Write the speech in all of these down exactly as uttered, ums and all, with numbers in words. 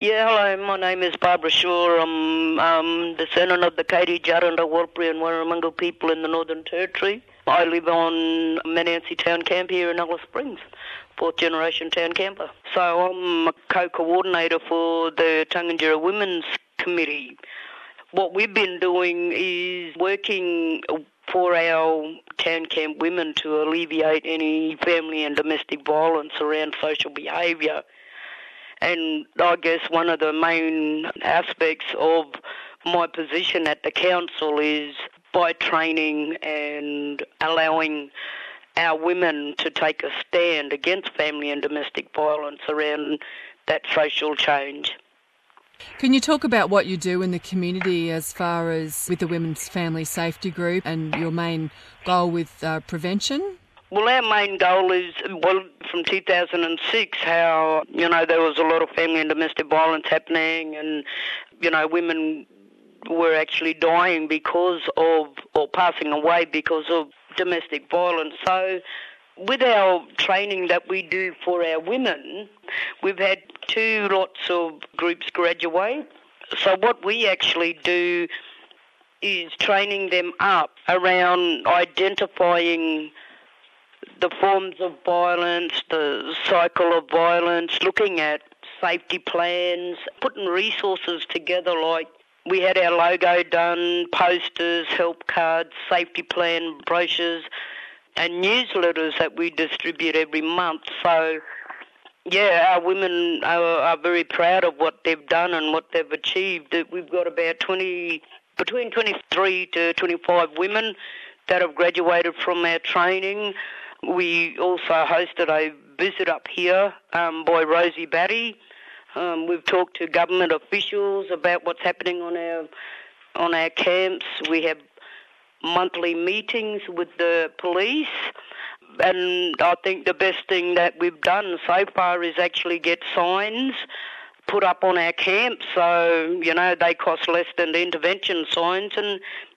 Yeah, hello, my name is Barbara Shaw. I'm um, descendant of the Katie, Jarranda, Warlpiri and Warramungal people in the Northern Territory. I live on Manansi Town Camp here in Alice Springs, fourth generation town camper. So I'm a co-coordinator for the Tungunjira Women's Committee. What we've been doing is working for our town camp women to alleviate any family and domestic violence around social behaviour. And I guess one of the main aspects of my position at the council is by training and allowing our women to take a stand against family and domestic violence around that social change. Can you talk about what you do in the community as far as with the Women's Family Safety Group and your main goal with uh, prevention? Well, our main goal is, well, from two thousand six, how, you know, there was a lot of family and domestic violence happening and, you know, women were actually dying because of, or passing away because of domestic violence. So with our training that we do for our women, we've had two lots of groups graduate. So what we actually do is training them up around identifying the forms of violence, the cycle of violence, looking at safety plans, putting resources together like we had our logo done, posters, help cards, safety plan brochures and newsletters that we distribute every month. So, yeah, our women are, are very proud of what they've done and what they've achieved. We've got about twenty, between twenty-three to twenty-five women that have graduated from our training. We also hosted a visit up here um, by Rosie Batty. Um, we've talked to government officials about what's happening on our on our camps. We have monthly meetings with the police, and I think the best thing that we've done so far is actually get signs put up on our camps. So, you know, they cost less than the intervention signs, and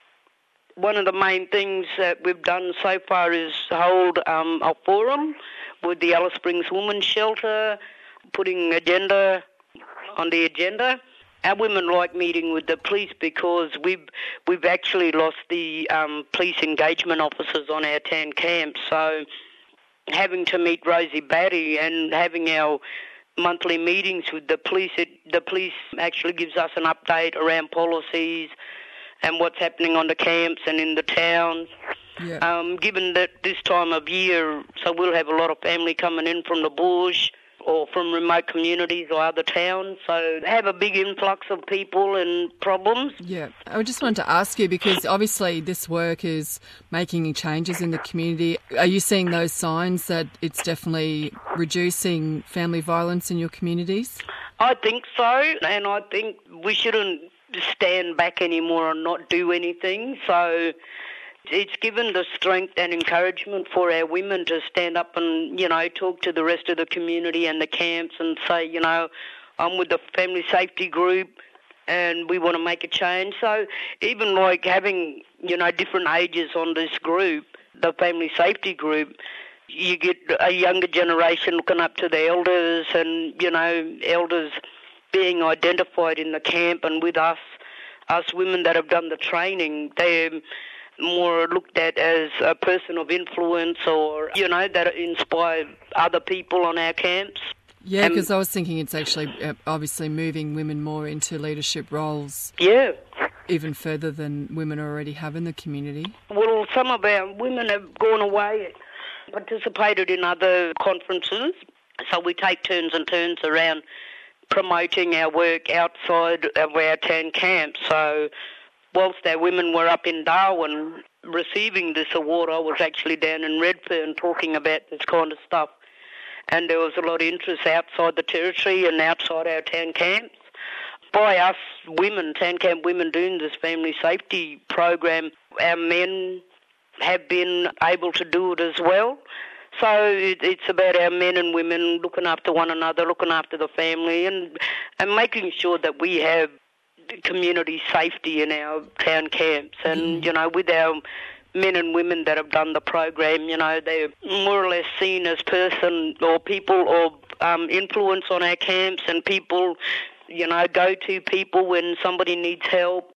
one of the main things that we've done so far is hold um, a forum with the Alice Springs Women's Shelter, putting agenda on the agenda. Our women like meeting with the police because we've we've actually lost the um, police engagement officers on our town camp. So having to meet Rosie Batty and having our monthly meetings with the police, it, the police actually gives us an update around policies and what's happening on the camps and in the towns. Yeah. Um, given that this time of year, so we'll have a lot of family coming in from the bush or from remote communities or other towns, so they have a big influx of people and problems. Yeah, I just wanted to ask you, because obviously this work is making changes in the community. Are you seeing those signs that it's definitely reducing family violence in your communities? I think so, and I think we shouldn't stand back anymore and not do anything. So it's given the strength and encouragement for our women to stand up and, you know, talk to the rest of the community and the camps and say, you know, I'm with the family safety group and we want to make a change. So even like having, you know, different ages on this group, the family safety group, you get a younger generation looking up to the elders and, you know, elders being identified in the camp, and with us, us women that have done the training, they're more looked at as a person of influence or, you know, that inspire other people on our camps. Yeah, because I was thinking it's actually uh, obviously moving women more into leadership roles. Yeah. Even further than women already have in the community. Well, some of our women have gone away, participated in other conferences, so we take turns and turns around promoting our work outside of our town camp. So whilst our women were up in Darwin receiving this award, I was actually down in Redfern talking about this kind of stuff. And there was a lot of interest outside the territory and outside our town camps. By us women, town camp women doing this family safety program, our men have been able to do it as well. So it's about our men and women looking after one another, looking after the family, and and making sure that we have community safety in our town camps. And, mm. you know, with our men and women that have done the program, you know, they're more or less seen as person or people of um, influence on our camps and people you know, go to people when somebody needs help.